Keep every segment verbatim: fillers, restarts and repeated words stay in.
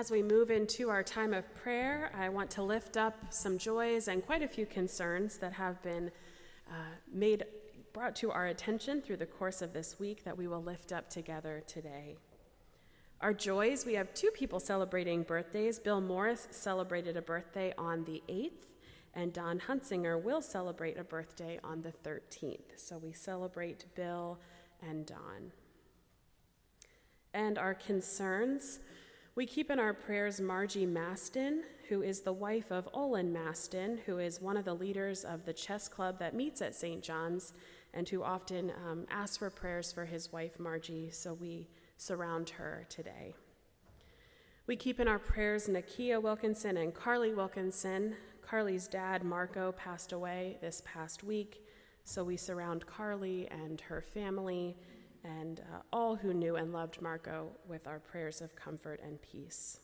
As we move into our time of prayer, I want to lift up some joys and quite a few concerns that have been uh, made, brought to our attention through the course of this week that we will lift up together today. Our joys, we have two people celebrating birthdays. Bill Morris celebrated a birthday on the eighth, and Don Hunsinger will celebrate a birthday on the thirteenth. So we celebrate Bill and Don. And our concerns, we keep in our prayers Margie Maston, who is the wife of Olin Maston, who is one of the leaders of the chess club that meets at Saint John's and who often um, asks for prayers for his wife Margie, so we surround her today. We keep in our prayers Nakia Wilkinson and Carly Wilkinson. Carly's dad, Marco, passed away this past week, so we surround Carly and her family and uh, all who knew and loved Marco with our prayers of comfort and peace.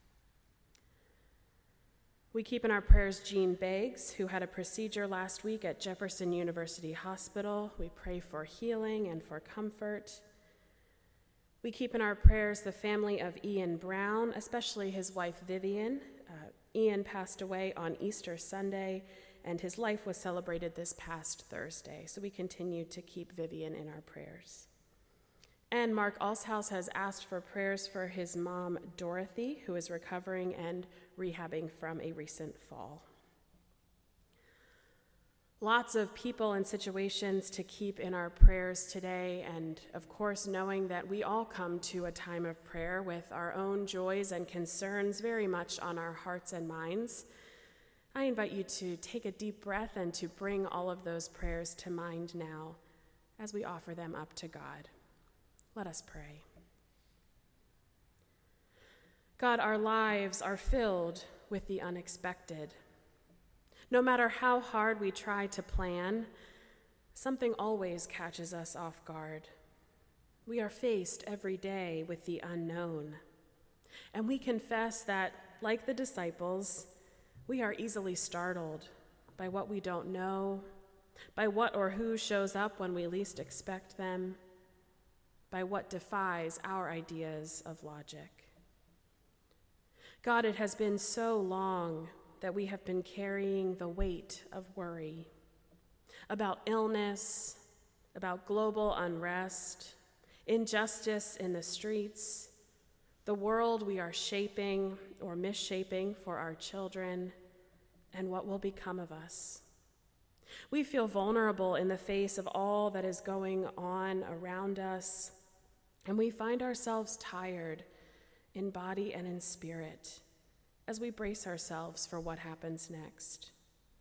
We keep in our prayers Jean Beggs, who had a procedure last week at Jefferson University Hospital. We pray for healing and for comfort. We keep in our prayers the family of Ian Brown, especially his wife Vivian. Uh, Ian passed away on Easter Sunday, and his life was celebrated this past Thursday, so we continue to keep Vivian in our prayers. And Mark Alshouse has asked for prayers for his mom, Dorothy, who is recovering and rehabbing from a recent fall. Lots of people and situations to keep in our prayers today, and of course, knowing that we all come to a time of prayer with our own joys and concerns very much on our hearts and minds. I invite you to take a deep breath and to bring all of those prayers to mind now as we offer them up to God. Let us pray. God, our lives are filled with the unexpected. No matter how hard we try to plan, something always catches us off guard. We are faced every day with the unknown, and we confess that, like the disciples, we are easily startled by what we don't know, by what or who shows up when we least expect them, by what defies our ideas of logic. God, it has been so long that we have been carrying the weight of worry about illness, about global unrest, injustice in the streets, the world we are shaping or misshaping for our children, and what will become of us. We feel vulnerable in the face of all that is going on around us, and we find ourselves tired in body and in spirit as we brace ourselves for what happens next.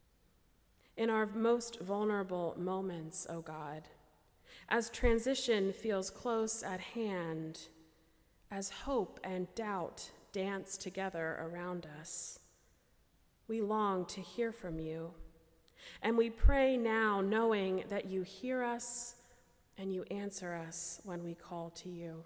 In our most vulnerable moments, O God, as transition feels close at hand, as hope and doubt dance together around us, we long to hear from you, and we pray now knowing that you hear us and you answer us when we call to you.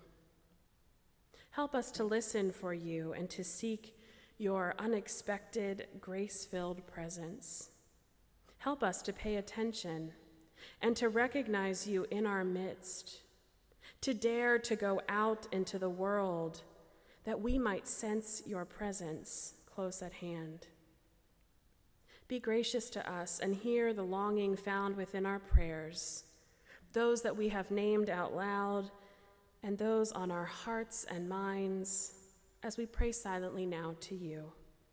Help us to listen for you and to seek your unexpected, grace-filled presence. Help us to pay attention and to recognize you in our midst, to dare to go out into the world that we might sense your presence close at hand. Be gracious to us and hear the longing found within our prayers, those that we have named out loud, and those on our hearts and minds as we pray silently now to you.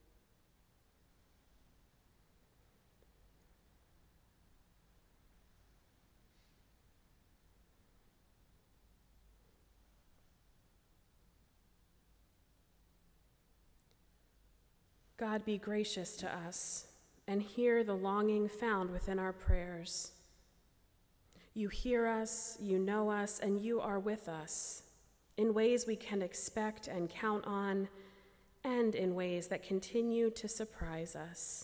God, be gracious to us and hear the longing found within our prayers. You hear us, you know us, and you are with us in ways we can expect and count on, and in ways that continue to surprise us.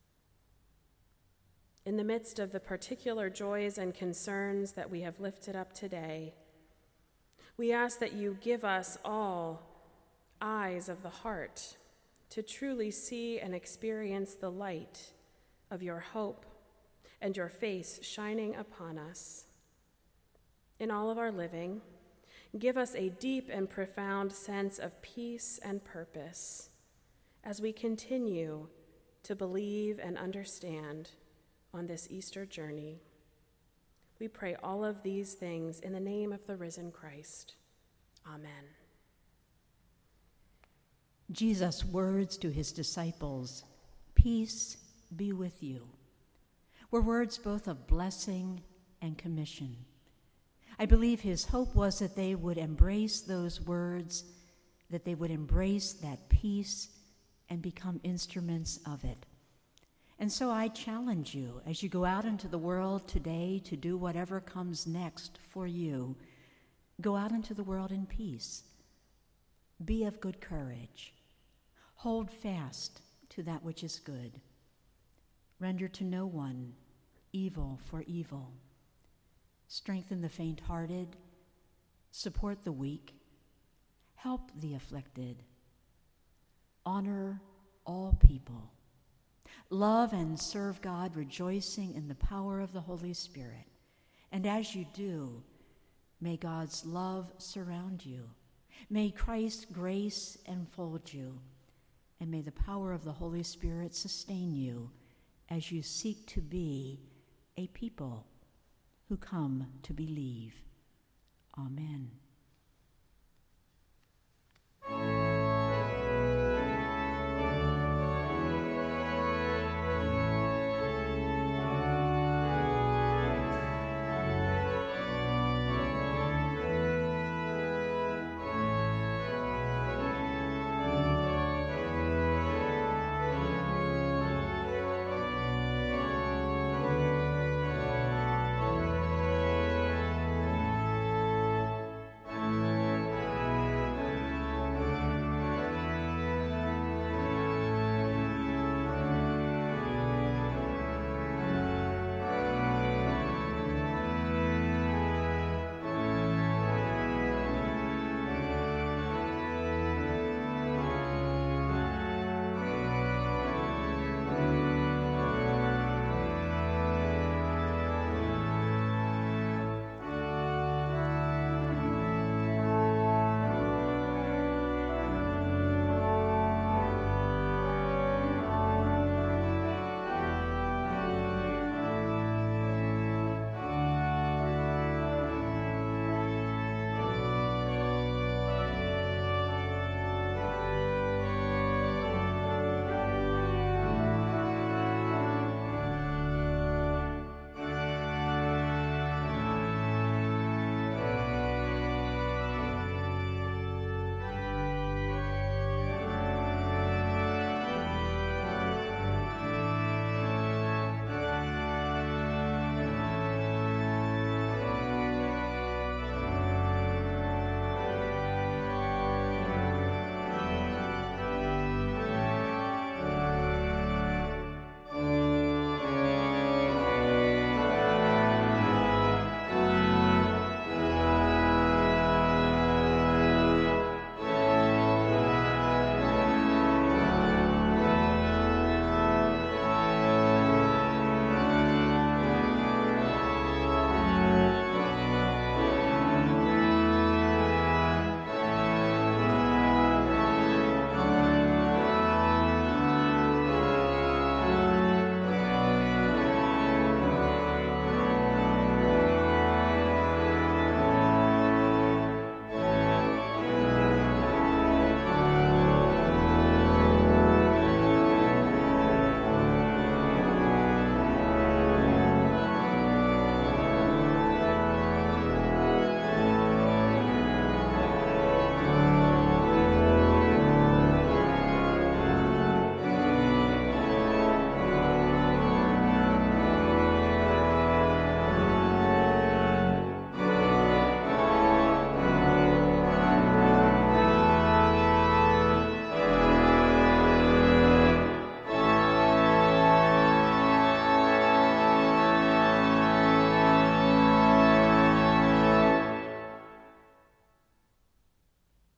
In the midst of the particular joys and concerns that we have lifted up today, we ask that you give us all eyes of the heart to truly see and experience the light of your hope and your face shining upon us. In all of our living, Give us a deep and profound sense of peace and purpose as we continue to believe and understand on this Easter journey. We pray all of these things in the name of the risen Christ. Amen. Jesus' words to his disciples, "Peace be with you," were words both of blessing and commission. I believe his hope was that they would embrace those words, that they would embrace that peace and become instruments of it. And so I challenge you, as you go out into the world today to do whatever comes next for you, go out into the world in peace. Be of good courage. Hold fast to that which is good. Render to no one evil for evil. Strengthen the faint-hearted. Support the weak. Help the afflicted. Honor all people. Love and serve God, rejoicing in the power of the Holy Spirit. And as you do, may God's love surround you. May Christ's grace enfold you. And may the power of the Holy Spirit sustain you as you seek to be a people who come to believe. Amen.